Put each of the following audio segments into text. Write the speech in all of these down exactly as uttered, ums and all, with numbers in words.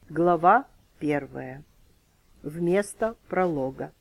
Глава первая. Вместо пролога.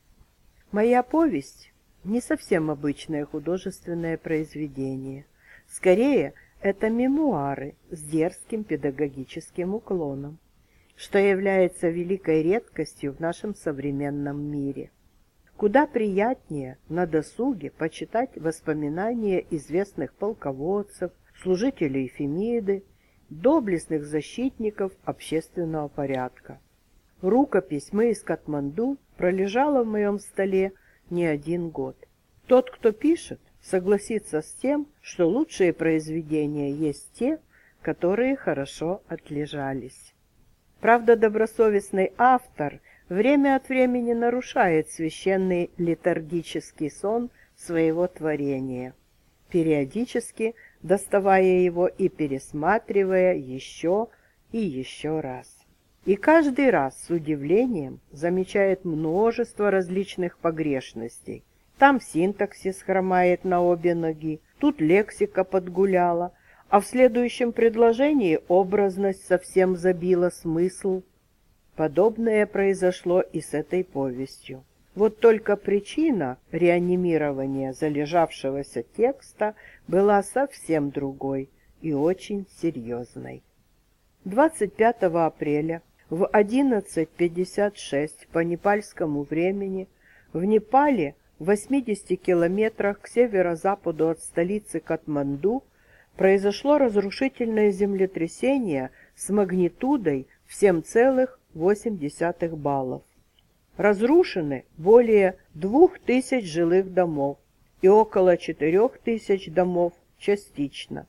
Моя повесть не совсем обычное художественное произведение. Скорее, это мемуары с дерзким педагогическим уклоном, что является великой редкостью в нашем современном мире. Куда приятнее на досуге почитать воспоминания известных полководцев, служителей Фемиды, доблестных защитников общественного порядка. Рукопись «Мы из Катманду» пролежала в моем столе не один год. Тот, кто пишет, согласится с тем, что лучшие произведения есть те, которые хорошо отлежались. Правда, добросовестный автор время от времени нарушает священный летаргический сон своего творения, периодически доставая его и пересматривая еще и еще раз. И каждый раз с удивлением замечает множество различных погрешностей. Там синтаксис хромает на обе ноги, тут лексика подгуляла, а в следующем предложении образность совсем забила смысл. Подобное произошло и с этой повестью. Вот только причина реанимирования залежавшегося текста была совсем другой и очень серьезной. двадцать пятого апреля в одиннадцать пятьдесят шесть по непальскому времени в Непале, в восьмидесяти километрах к северо-западу от столицы Катманду, произошло разрушительное землетрясение с магнитудой в семь целых восемь десятых баллов. Разрушены более двух тысяч жилых домов и около четырех тысяч домов частично.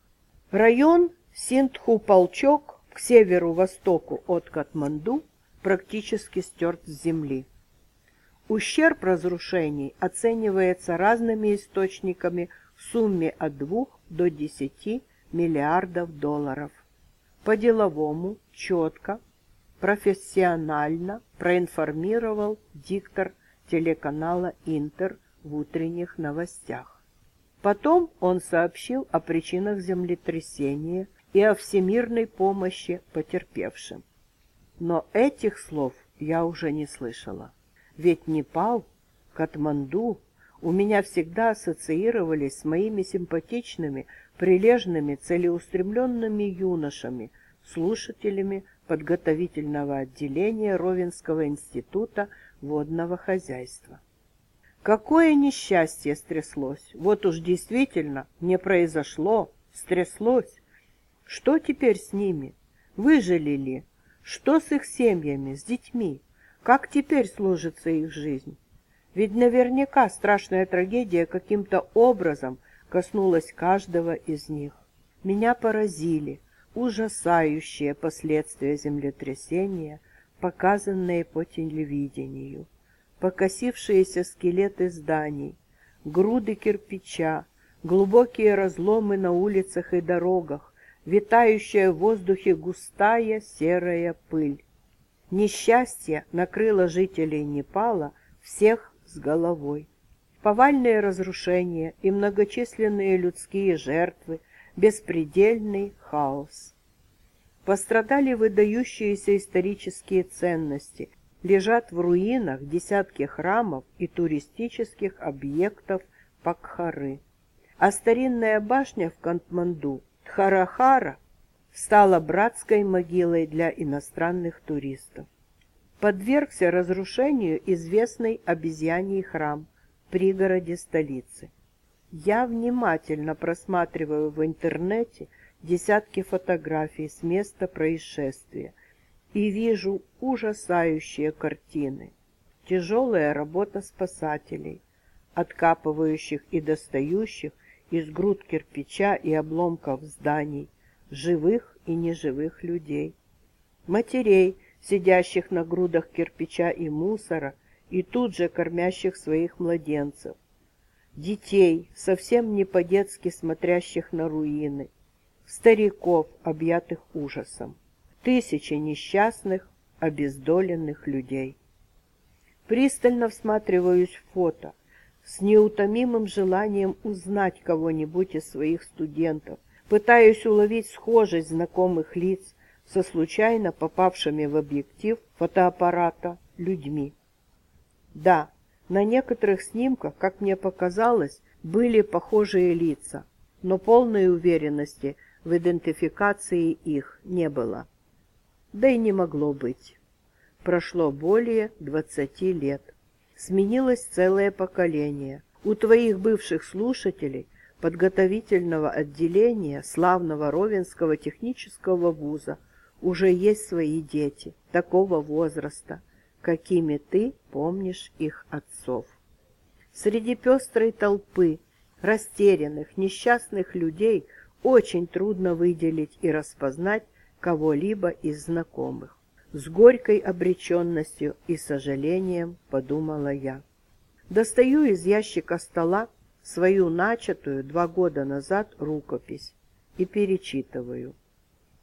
Район Синдху-Палчок к северу-востоку от Катманду практически стерт с земли. Ущерб разрушений оценивается разными источниками в сумме от двух до десяти миллиардов долларов. По-деловому, четко, профессионально проинформировал диктор телеканала «Интер» в утренних новостях. Потом он сообщил о причинах землетрясения и о всемирной помощи потерпевшим. Но этих слов я уже не слышала. Ведь Непал, Катманду у меня всегда ассоциировались с моими симпатичными, прилежными, целеустремленными юношами, слушателями подготовительного отделения Ровенского института водного хозяйства. Какое несчастье стряслось! Вот уж действительно не произошло, стряслось. Что теперь с ними? Выжили ли? Что с их семьями, с детьми? Как теперь сложится их жизнь? Ведь наверняка страшная трагедия каким-то образом коснулась каждого из них. Меня поразили ужасающие последствия землетрясения, показанные по телевидению. Покосившиеся скелеты зданий, груды кирпича, глубокие разломы на улицах и дорогах, витающая в воздухе густая серая пыль. Несчастье накрыло жителей Непала всех с головой. Повальные разрушения и многочисленные людские жертвы, беспредельный хаос. Пострадали выдающиеся исторические ценности, лежат в руинах десятки храмов и туристических объектов Покхары. А старинная башня в Катманду, Дхарахара, стала братской могилой для иностранных туристов. Подвергся разрушению известный обезьяний храм в пригороде столицы. Я внимательно просматриваю в интернете десятки фотографий с места происшествия и вижу ужасающие картины. Тяжелая работа спасателей, откапывающих и достающих из груд кирпича и обломков зданий живых и неживых людей. Матерей, сидящих на грудах кирпича и мусора и тут же кормящих своих младенцев. Детей, совсем не по-детски смотрящих на руины. Стариков, объятых ужасом. Тысячи несчастных, обездоленных людей. Пристально всматриваюсь в фото, с неутомимым желанием узнать кого-нибудь из своих студентов. Пытаюсь уловить схожесть знакомых лиц со случайно попавшими в объектив фотоаппарата людьми. Да, на некоторых снимках, как мне показалось, были похожие лица, но полной уверенности в идентификации их не было. Да и не могло быть. Прошло более двадцати лет. Сменилось целое поколение. У твоих бывших слушателей подготовительного отделения славного Ровенского технического вуза уже есть свои дети такого возраста, какими ты помнишь их отцов. Среди пестрой толпы растерянных, несчастных людей очень трудно выделить и распознать кого-либо из знакомых. С горькой обреченностью и сожалением подумала я. Достаю из ящика стола свою начатую два года назад рукопись и перечитываю.